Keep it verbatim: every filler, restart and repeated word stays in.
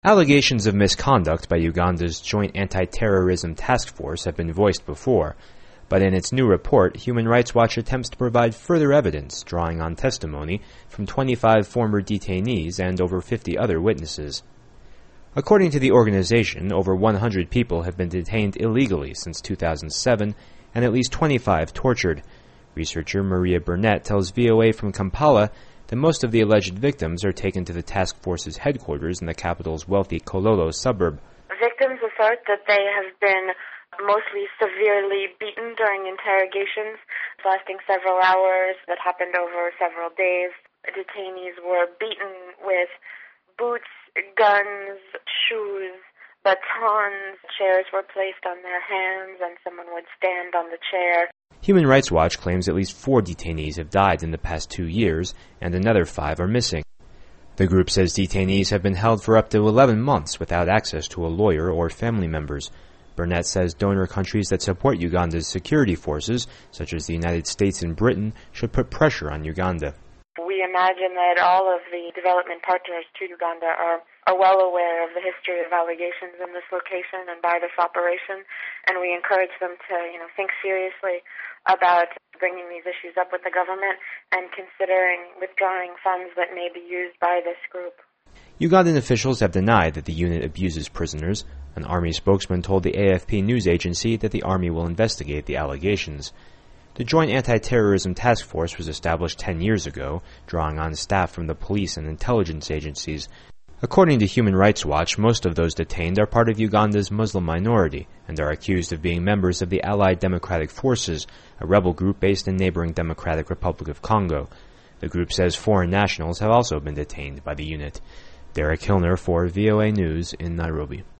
Allegations of misconduct by Uganda's Joint Anti-Terrorism Task Force have been voiced before, but in its new report, Human Rights Watch attempts to provide further evidence, drawing on testimony from twenty-five former detainees and over fifty other witnesses. According to the organization, over one hundred people have been detained illegally since two thousand seven, and at least twenty-five tortured. Researcher Maria Burnett tells V O A from Kampala that most of the alleged victims are taken to the task force's headquarters in the capital's wealthy Kololo suburb. Victims assert that they have been mostly severely beaten during interrogations, lasting several hours, that happened over several days. Detainees were beaten with boots, guns, shoes, batons. Chairs were placed on their hands and someone would stand on the chair. Human Rights Watch claims at least four detainees have died in the past two years, and another five are missing. The group says detainees have been held for up to eleven months without access to a lawyer or family members. Burnett says donor countries that support Uganda's security forces, such as the United States and Britain, should put pressure on Uganda. We imagine that all of the development partners to Uganda are, are well aware of the history of allegations in this location and by this operation, and we encourage them to, you know, think seriously about bringing these issues up with the government and considering withdrawing funds that may be used by this group. Ugandan officials have denied that the unit abuses prisoners. An army spokesman told the A F P news agency that the army will investigate the allegations. The Joint Anti-Terrorism Task Force was established ten years ago, drawing on staff from the police and intelligence agencies. According to Human Rights Watch, most of those detained are part of Uganda's Muslim minority and are accused of being members of the Allied Democratic Forces, a rebel group based in neighboring Democratic Republic of Congo. The group says foreign nationals have also been detained by the unit. Derek Hilner for V O A News in Nairobi.